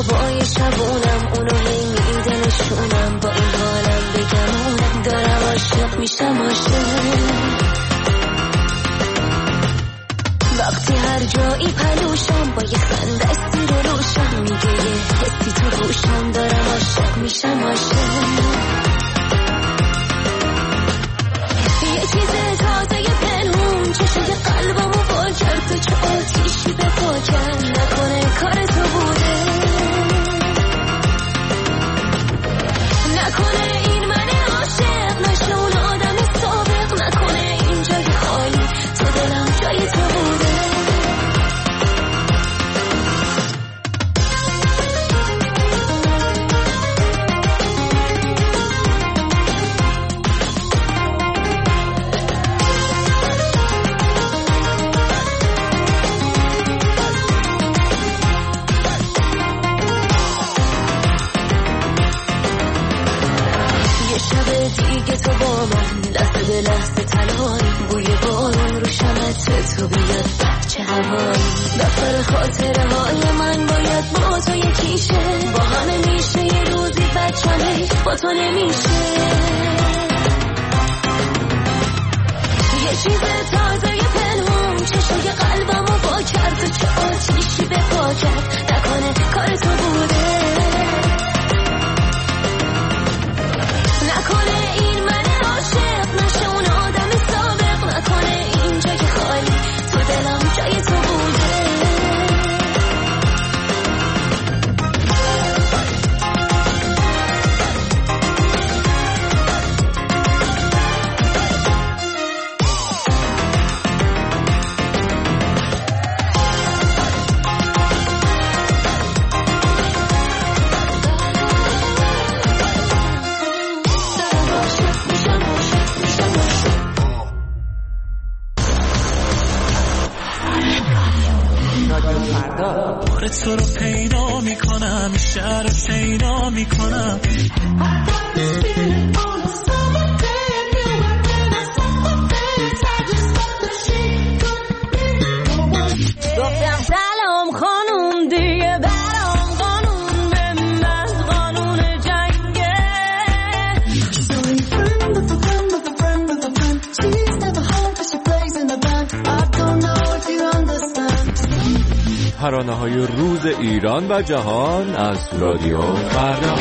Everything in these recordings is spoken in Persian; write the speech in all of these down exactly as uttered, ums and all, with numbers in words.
خوابای شبونم اونو هی میده نشونم، با این حالم بگمونم دارم عاشق میشم عاشق. وقتی هر جایی پلوشم با یه خنده استی رو روشم، میگه یه حسی تو گوشم دارم عاشق میشم عاشق. یه چیز تازه یه پنهون چشوی قلبمو وا کرد، تو چه آتیشی به پا کرد، نکنه کار تو بوده، نکنه این من عاشق نشه اون آدم سابق، نکنه این جای خالی تو دلم جای تو بوده. دیگه تو با من لحظه به لحظه تنهایی، بوی بارون رو شمت تو بیاد چه هوایی، دفتر خاطره های من باید با تو یکیشه، با همه میشه یه روزی بچمه با تو نمیشه. یه چیز تازه یه پنهون چشوی قلبمو با کرد، تو چه آتیشی به پا کرد، نکنه کار تو بوده، نکنه این من عاشق نشه اون آدم سابق، نکنه این جای خالی تو دلم جای تو بوده. تو رو پیدا میکنم، شهر رو پیدا میکنم، گفتم سلام خانوم دیگه برام قانون به من قانون جنگه. ترانه‌های روز ایران و جهان از رادیو فردا.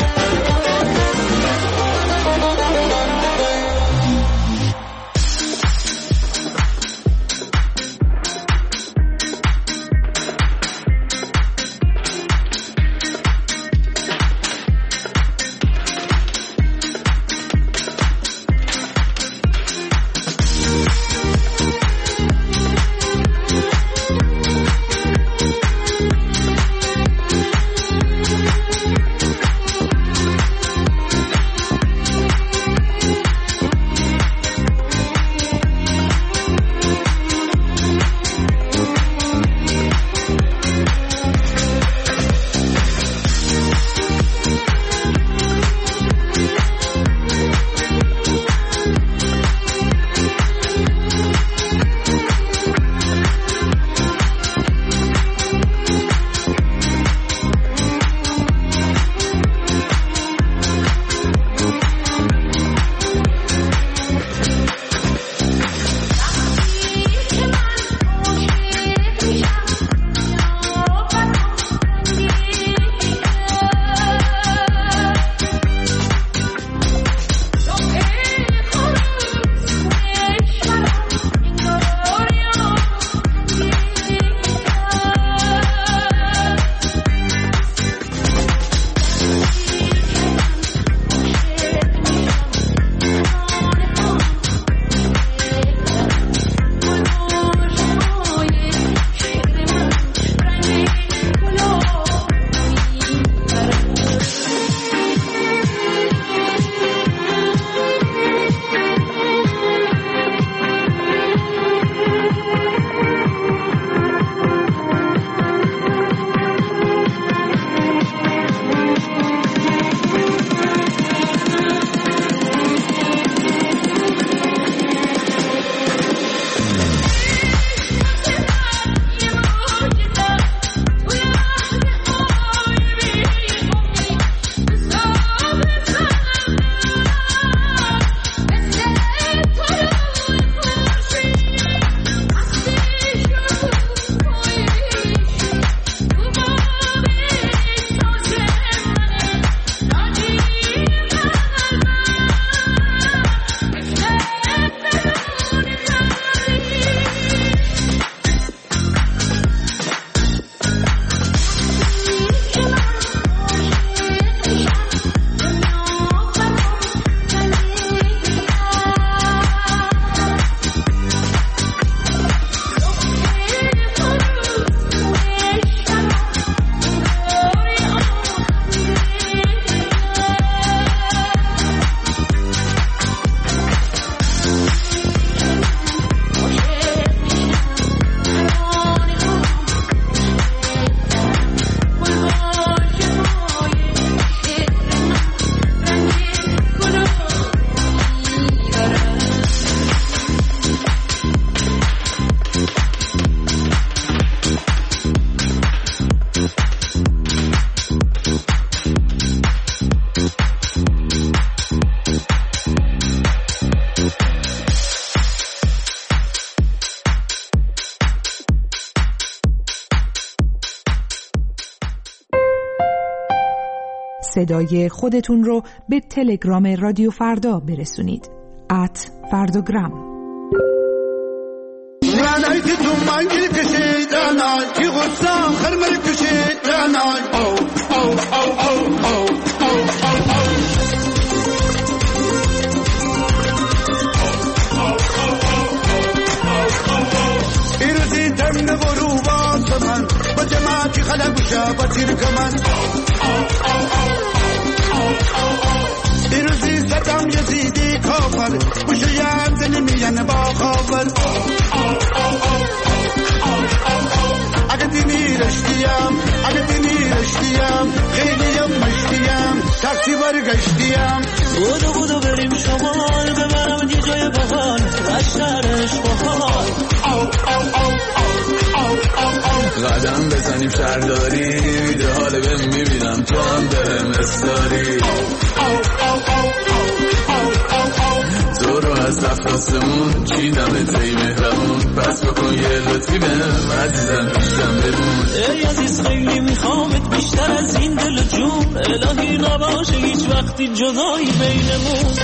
صدای خودتون رو به تلگرام رادیو فردا برسونید. ات فرداگرام. رانای که تو منگل کشید رانای که غصام خرمر کشید رانای او او او او او او او او ایرزی تنگ غروب آسمان با جماعتی خلق بشا با تیر کمان ایرزی ستم یزیدی کافر بشه یم زنی میان با خافر اگه دینی رشتیم اگه دینی رشتیم خیلیم مشتیم تاکسی برگشتیم بودو بودو بریم شمال ببرم یه جای بحال رشترش بحال قدم بزنیم شهرداری ویده حاله بهم میبینم تو هم بهم استاری تو رو از افراسمون چیدم تی مهرمون پس بکن یه لطفی بهم عزیزم پیشم بمون ای عزیز خیلی میخوامت بیشتر از این دل جون الهی نباشه هیچ وقتی جدایی بینمون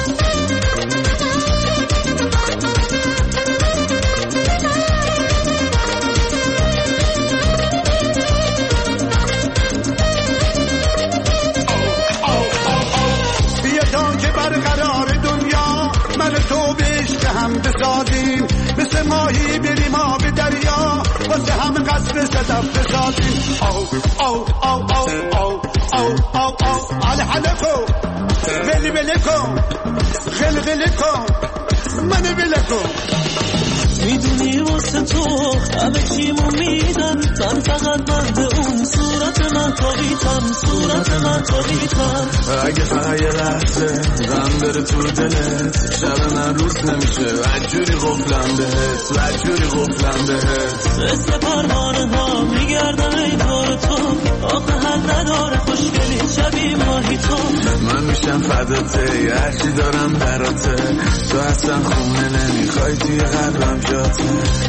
هم بسازیم مثل ماهی بریم آب دریا واسه هم قصر صدف بسازیم او او او او او او او او آل حلقو بلی بلی کن خل خلی کن من بلی کن میدونی واسه تو همه چیمو میدن من فقط مرد اون صورت من تابیتم صورت من تابیتم اگه فقط یه لحظه غم بره تو دلت شب من روز نمیشه وجوری غفلم بهت وجوری غفلم بهت مثل پروانه ها میگردم ای دور تو آقا حد نداره خوشگلی شبیه ماهی تو من میشم فداته هرچی دارم براته تو اصلا خونه نمیخوای توی قلبم جاته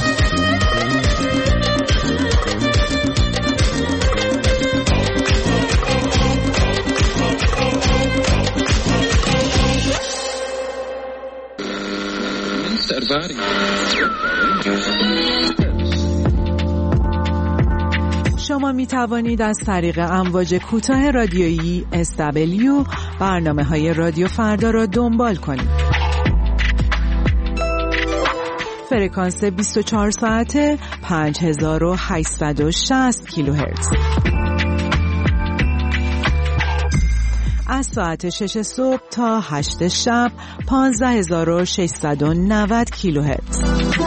شما می توانید از طریق امواج کوتاه رادیویی اس دبلیو برنامه های رادیو فردا را دنبال کنید. فرکانس بیست و چهار ساعته پنج هزار و هشتصد و شصت کیلوهرتز. از ساعت شش صبح تا هشت شب پانزده هزار و ششصد و نود کیلوهرتز.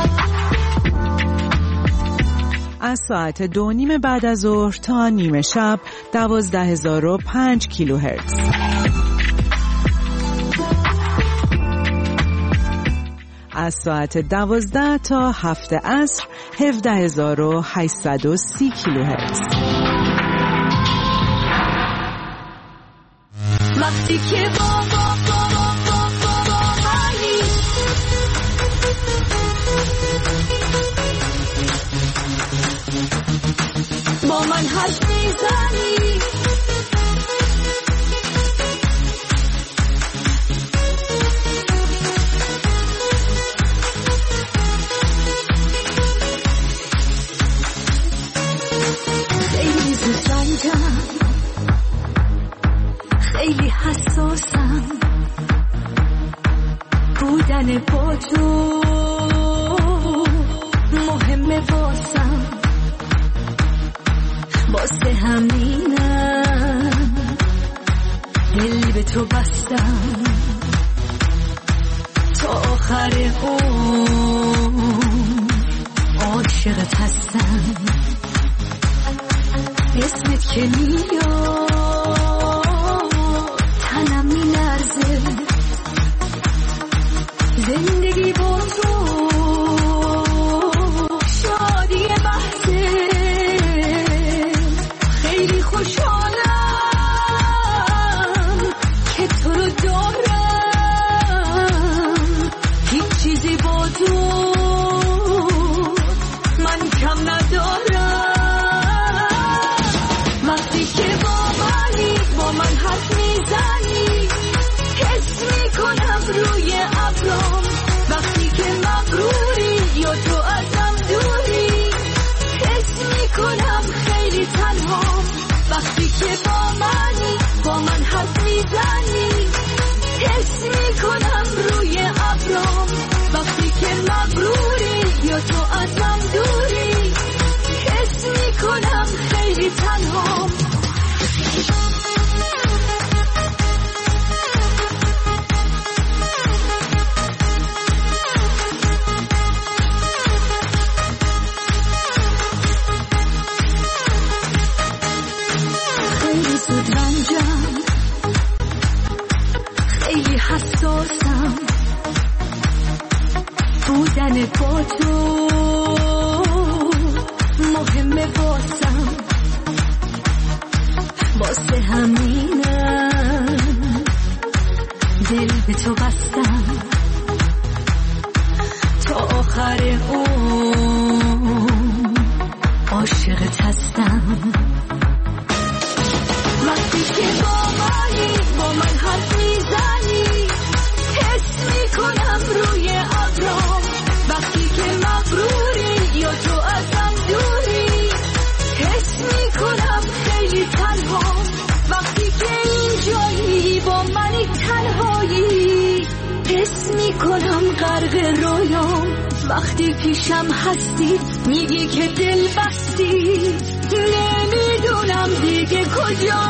از ساعت دو نیم بعد از ظهر تا نیمه شب دوازده هزار و پنج کیلوهرتز. از ساعت دوازده تا هفت عصر هفده هزار و هشتصد و سی کیلوهرتز. وقتی که بابا بابا بابا بابایی با من حرف میزنی خیلی زود رنجم خیلی حساسم بودن با تو مهمه واسم واسه همینم دل به تو بستم تا آخر عمر عاشقت هستم اسمت که میاد تنم میلرزه زندگی با تو شادی بحثه خیلی خوشحالم که تو رو دارم هیچ چیزی با تو من کم ندارم وقتی که با من وقتی که با منی با من حرف میزنی حس میکنم روی ابرام وقتی که مغروری یا تو ازم دوری حس میکنم خیلی تنهام خیلی زود رنجم خیلی حساسم بودن با تو مهمه واسم واسه همینم دل به تو بستم تا آخر اون عاشقت هستم وقتی که با منی با من حرف میزنی حس میکنم روی ابرام وقتی که مغروری یا تو ازم دوری حس میکنم خیلی تنهام وقتی که اینجایی با منی تنهایی حس میکنم غرق رویام وقتی پیشم هستی میگی که دل بستی نمیدونم دیگه کجا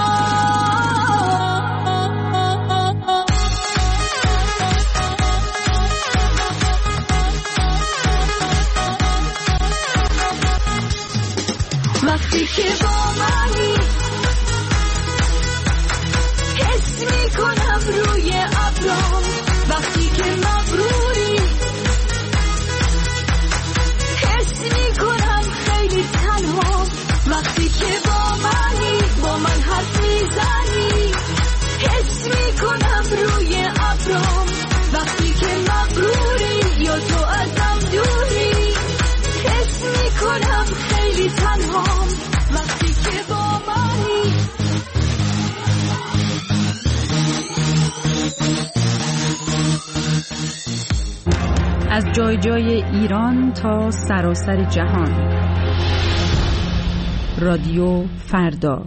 وقتی که با منی حس میکنم روی ابرام وقتی که مغروری حس میکنم خیلی تنها وقتی که با منی با من حرف میزنی حس میکنم روی ابرام وقتی که مغروری یا تو ازم دوری حس میکنم خیلی تنهام وقتی که با منی از جای جای ایران تا سراسر جهان رادیو فردا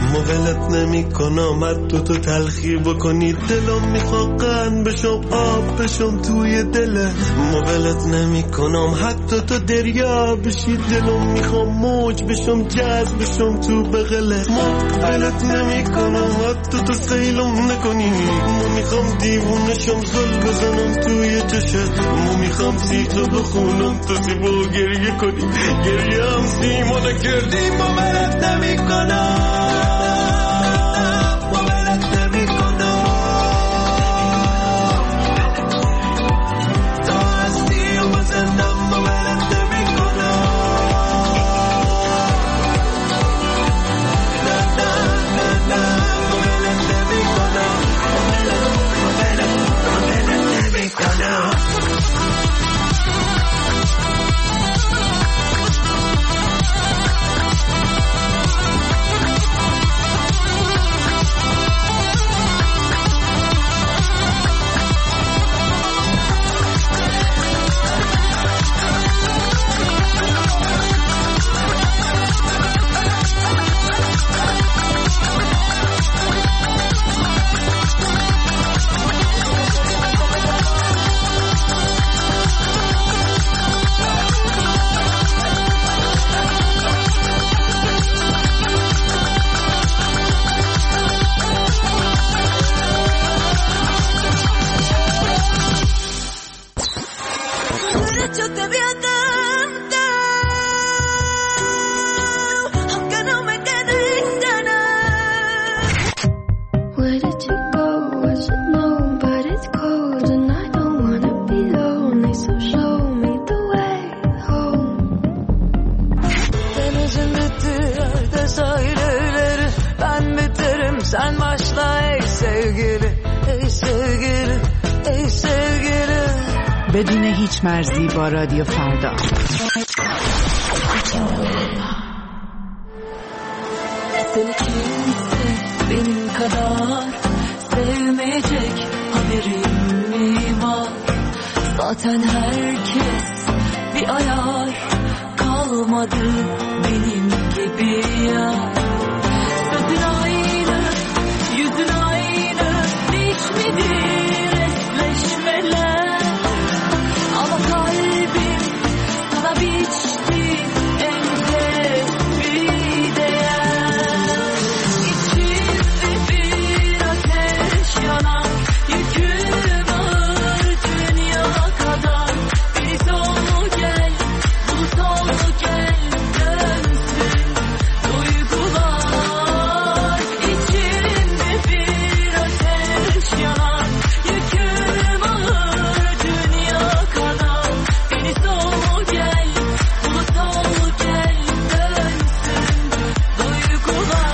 مولت نمی کنم حتی تو تلخی بکنی دلم میخواد قند بشم آب بشم توی دلت مولت نمی کنم حتی تو دریا بشی دلم میخوام موج بشم جذب بشم تو بغلت مولت نمی کنم حتی تو سیلم نکنی مو میخوام دیوونشم زل بزنم توی چشت مو میخوام سیخو بخونم تو سیبو گریه کنی گریه هم سیمو نکردی مولت نمی کنم بدون هیچ مرزی با رادیو فردا. Seni kimse benim kadar sevmeyecek haberim mi var? Zaten herkes bir ayar kalmadı benim gibi ya. Sözün aynı, yüzün aynı, hiç midir esleşmeler? Ama kalbim sana biçti enfes bir değer. İçimde bir ateş yanar, yüküm ağır dünya kadar. Bir sonu gel, bulut ol gel, dönsün duygular. İçimde bir ateş yanar, yüküm ağır dünya kadar. Bir sonu gel, bulut ol gel, dönsün duygular.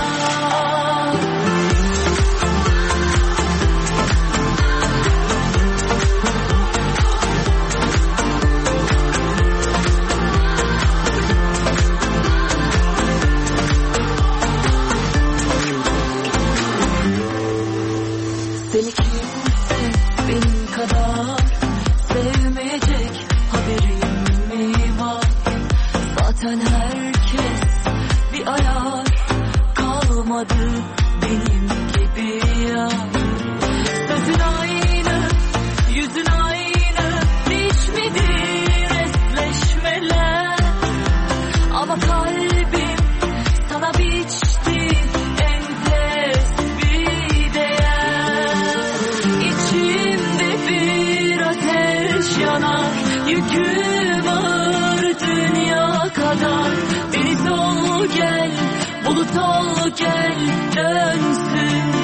Seni kimse benim kadar sevmeyecek haberim mi var? Zaten herkes bir ayar kalmadı benim gibi ya. Sözün aynı, yüzün aynı, hiç midir esleşmeler? Ama kalbim sana biçti enfes bir değer. İçimde bir ateş yanar, yüküm ağır dünya kadar. Deniz ol gel, bulut ol gel, dönsün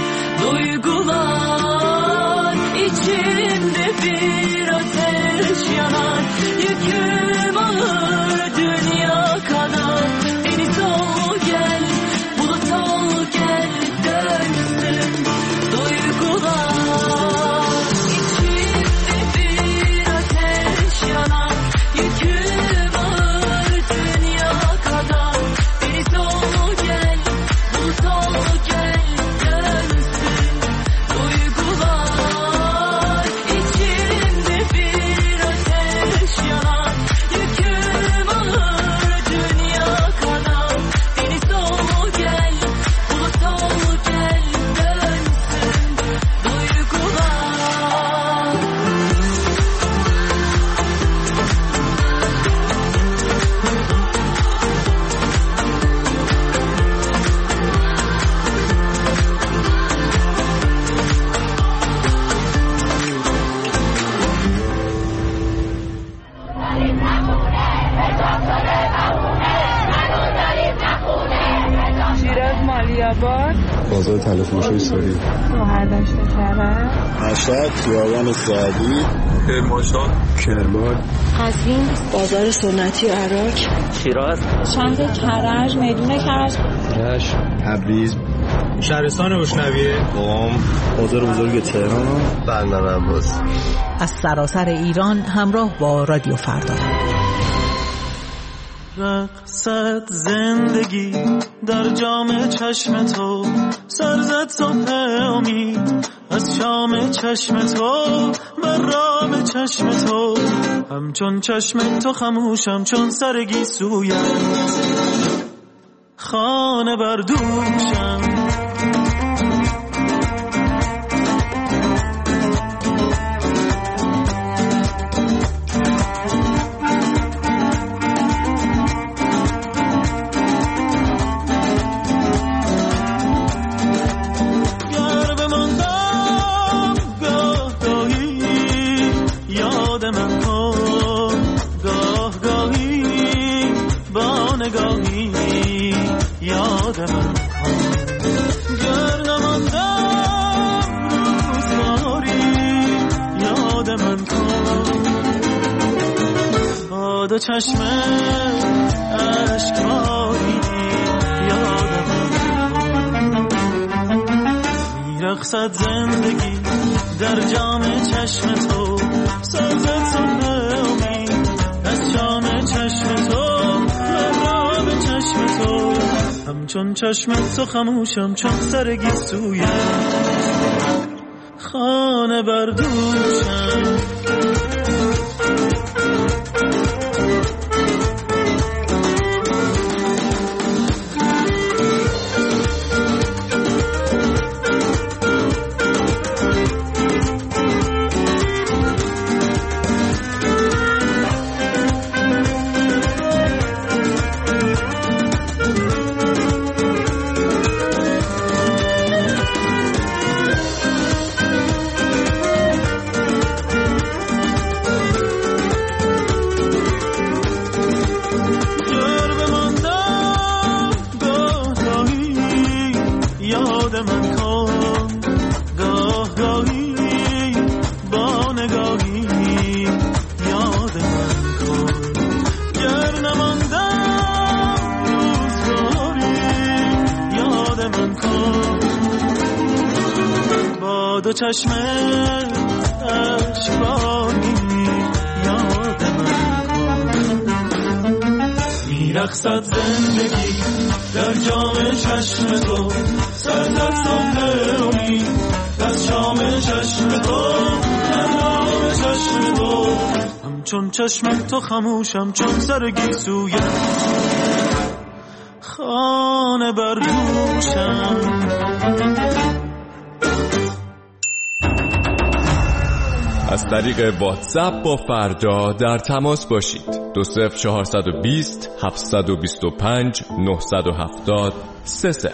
duygular. İçimde bir ateş yanar, yüküm ağır dünya kadar. Deniz ol gel, bulut ol gel, dönsün duygular. İçimde bir ateş yanar, yüküm ağır dünya kadar. Deniz ol gel, bulut ol gel, dönsün duygular. خیرآباد، بازار تلفروشی سوری، شهردشت کرج، مشهد، خیابان سعدی، کرمانشاه، کرمان، قزوین، بازار سنتی عراق، شیراز، شهر کرج، میدون کرج، رشت، تبریز، شهرستان روشنویه، قم، بازار بزرگ تهران، بندر عباس. از سراسر ایران همراه با رادیو فردا. رقصت زندگی در جام چشم تو، سرزد صبح امید از شام چشم تو، مرام چشم تو، همچون چشم تو خموشم چون سرگی سویت، خانه بردوشم. دو چشم عشقایی یادم میرقصد زندگی در جام چشم تو، سازد صبح امید از شام چشم تو، مرام چشم تو، همچون چشم تو خموشم چون سرگی سویت، خانه بردوشم. دو چشم عشقانی یاد من کن، میرقصد زندگی در جام چشم تو، سرزد صبح امید از شام چشم تو، مرام چشم تو، همچون چشم تو خموشم چون سرگی سویت، خانه بردوشم. از طریق واتساپ با فردا در تماس باشید. دو صفر چهارصد و بیست هفتصد و بیست و پنج نهصد و هفتاد سه صفر.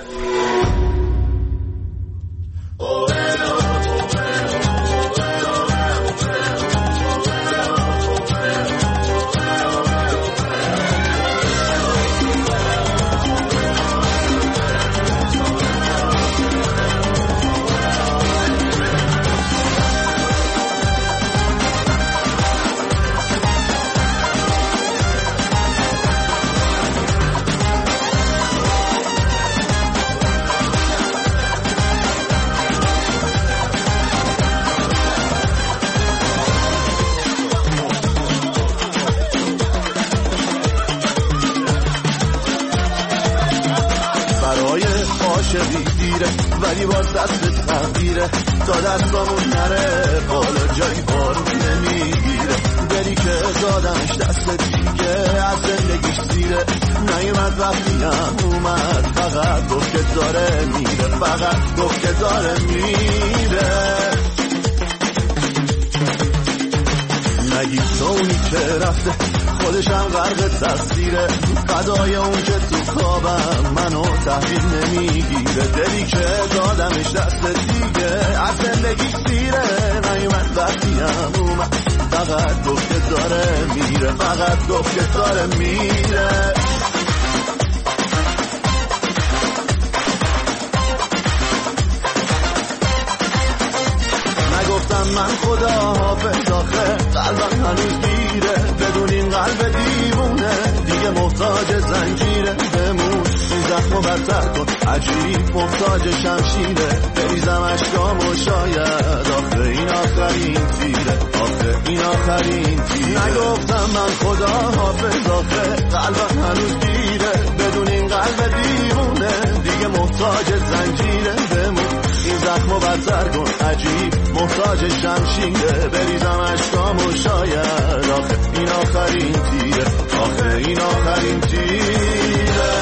ولی باز دست تغییره تا دستامون نره بالا جایی بارون نمیگیره، دلی که دادمش دست دیگه از زندگیش زیره، نیومد وقتی هم اومد فقط گفت که داره میره، فقط گفت که داره میره. نگی تو اونی که رفته خودشم غرق تقصیره، فدای اون که تو خوابم منو تحویل نمیگیره، دلی که دادمش دست دیگه از زندگی سیره، نیومد وقتی هم اومد فقط گفت که داره میره، فقط گفت که داره میره. من خدا حافظ آخه قلبم هنوز گیره بدون این قلب دیوونه دیگه محتاج زنجیره بمون این زخمو بدتر کن عجیب محتاج شمشیره بریزم اشکام و شاید آخه این آخرین تیره آخه این آخرین تیره نگفتم من خدا حافظ آخه قلبم هنوز گیره بدون این قلب دیوونه دیگه محتاج زنجیره بمون این زخمو بدتر کن عجیب محتاج شمشیره بریزم اشکام و شاید آخه این آخرین تیره آخه این آخرین تیره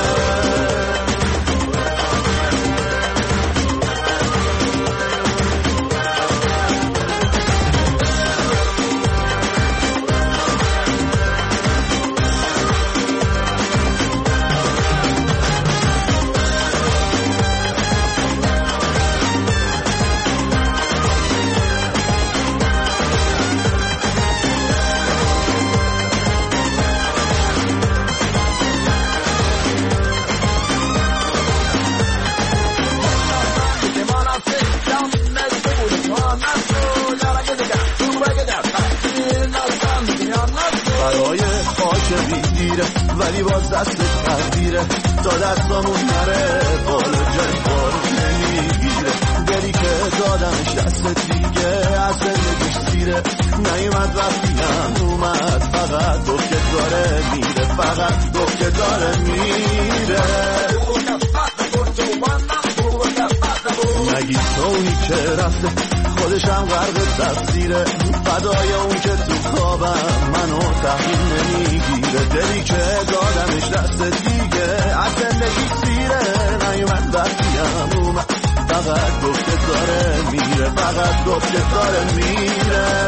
ولی باز دست تقدیره تا دستامون نره بالا جای بار نمیگیره دلی که دادمش دست دیگه از زندگیش سیره نیومد وقتیم اومد فقط گفت که داره میره فقط گفت که داره میره نگی تو اونی که رفته خودشم غرق تفسیره فدای اون که تو خوابم منو تحویل نمیگیره دلی که دادمش دست دیگه از زندگی سیره نیومد وقتیم اومد فقط گفت که داره میره فقط گفت که داره میره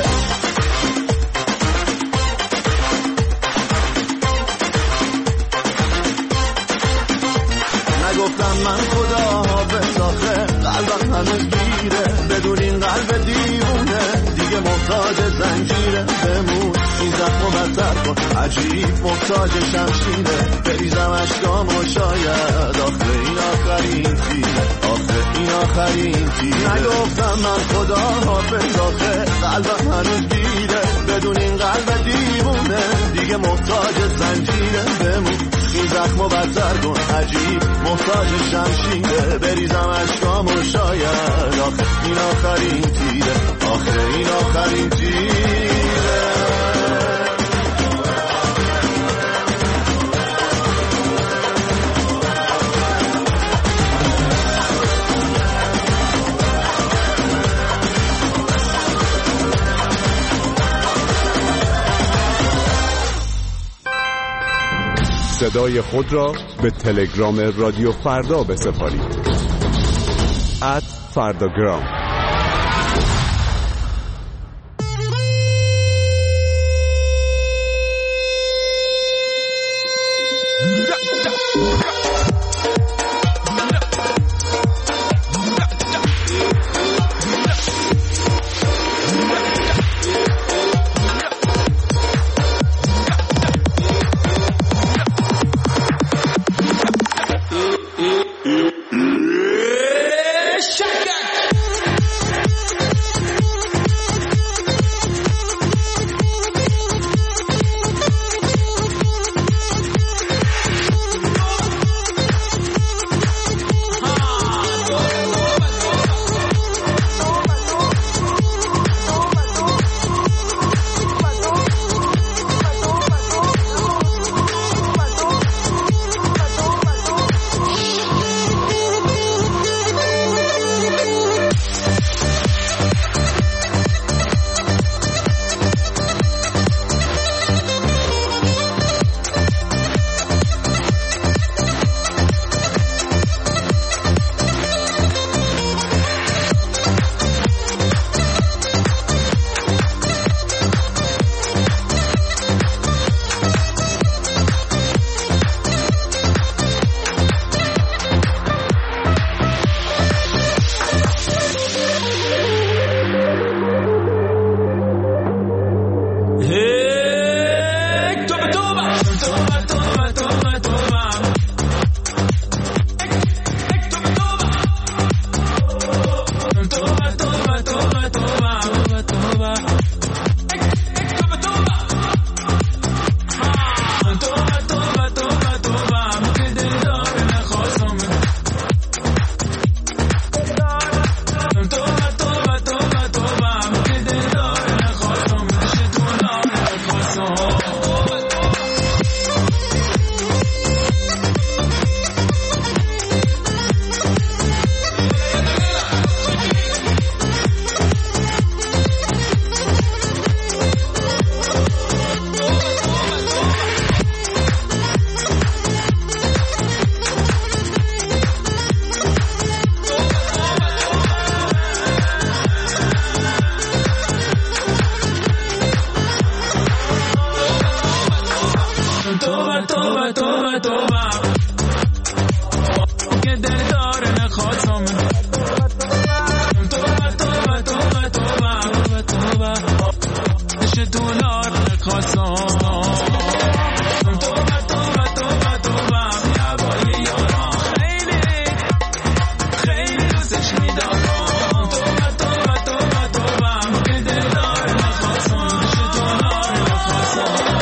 نگفتم من خدا حافظ آخه قلبم هنوز گیره بدون این قلب دیوونه دیگه محتاج زنجیره بمون این زخمو بدتر کن عجیب محتاج شمشیره بریزم اشکام و شاید آخه این آخرین تیره آخه این آخرین تیره نگفتم من خدا حافظ آخه قلبم هنوز گیره بدون این قلب دیوونه دیگه محتاج زنجیره بمون این زخمو بدتر کن عجیب محتاج شمشیره بریزم اشکام و شاید آخه این آخرین تیره آخه این آخرین تیره صدای خود را به تلگرام رادیو فردا بسپارید ات فرداگرام. توبه توبه توبه توبه که دل داره نخواد من توبه توبه توبه توبه توبه نشه دولار نخواستم توبه توبه توبه توبه یا بایی یارم خیلی خیلی دوستش میدارم توبه توبه توبه توبه که دل داره نخواستم نشه دولار نخواستم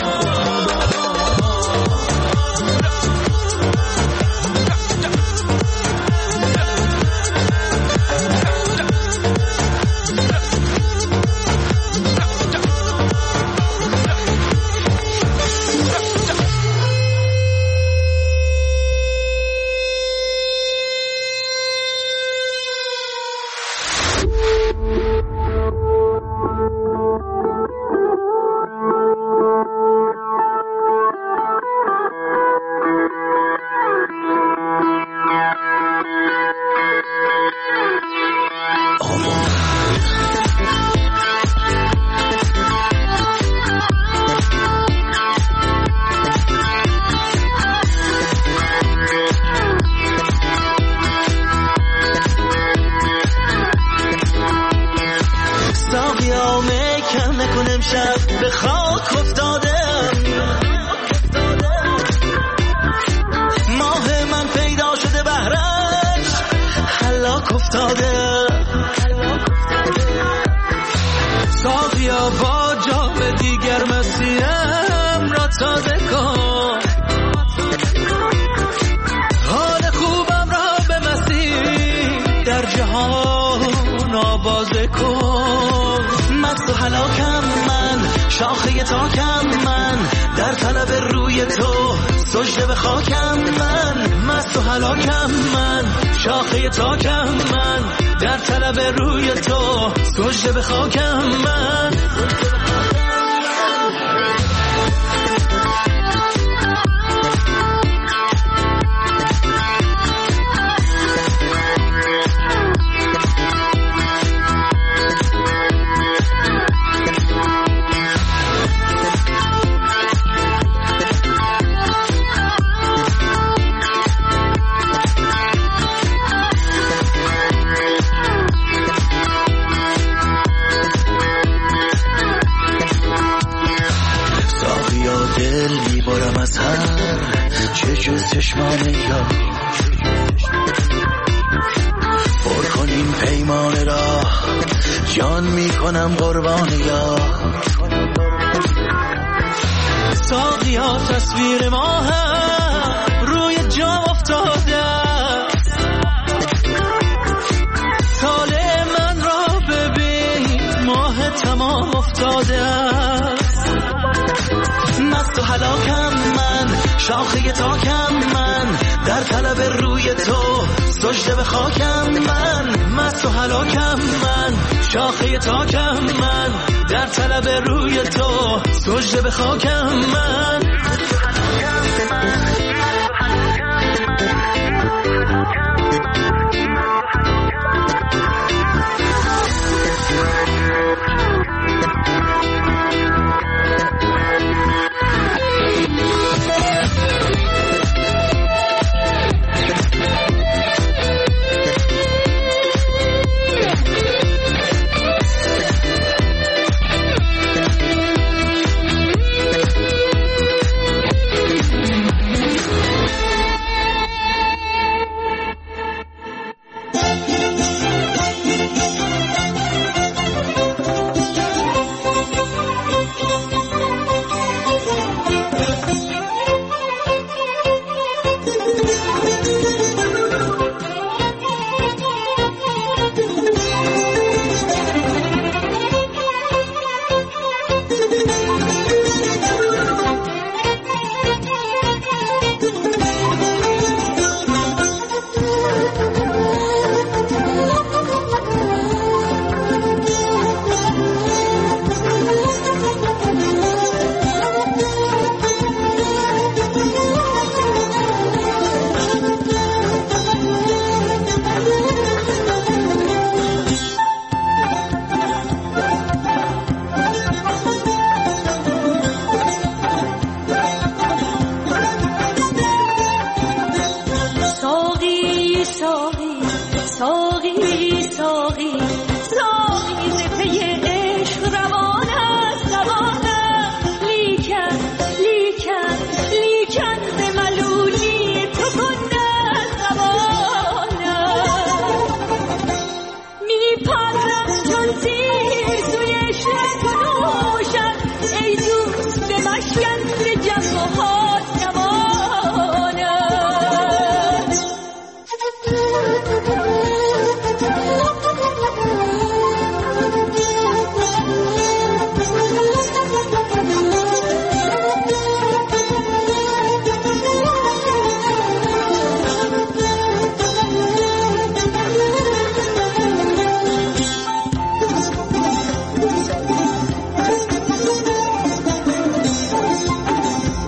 به خاک افتادم ماه من پیدا شده بهرش هلاک افتاده ساقیا با جام دیگر مسیحم را تازه کن حال خوبم را به مسیح در جهان آوازه کن مست و هلاکم من شاخه تاکم من در طلب روی تو سجده به خاکم من مست و هلاکم من شاخه تاکم من در طلب روی تو سجده به خاکم من چشمان یا پر کنیم پیمان را جان می کنم قربان یا ساقیا تصویر ما هم روی جام افتاده سال من را ببین ماه تمام افتاده مست و هلاکم من شاخه تاکم من در طلب روی تو سجده به خاکم من مست و هلاکم من شاخه تاکم من در طلب روی تو سجده به خاکم من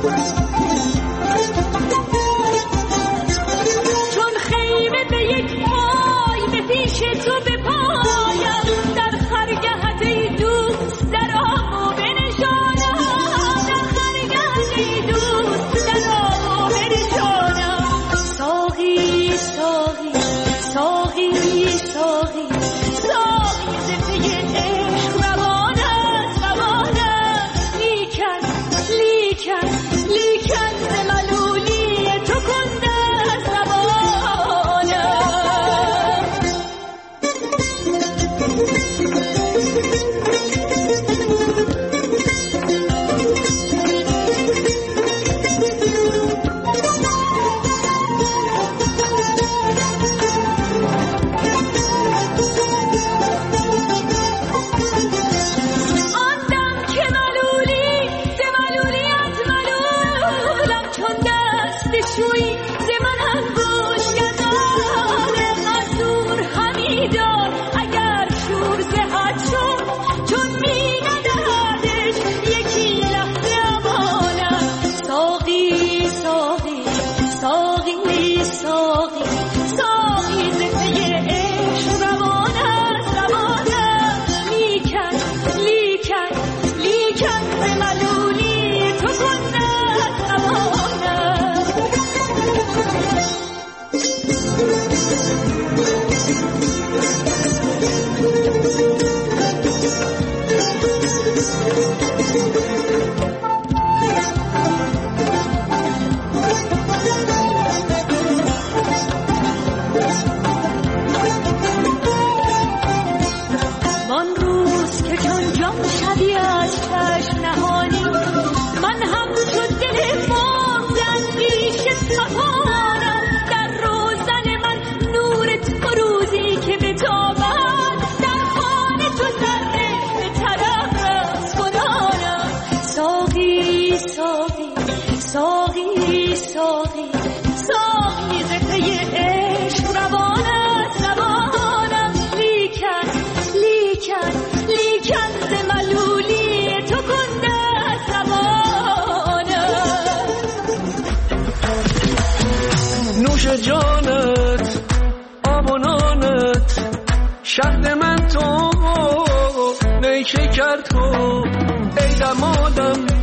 جانت آب و نانت شهد من تو نیچه کرد تو ای دمادم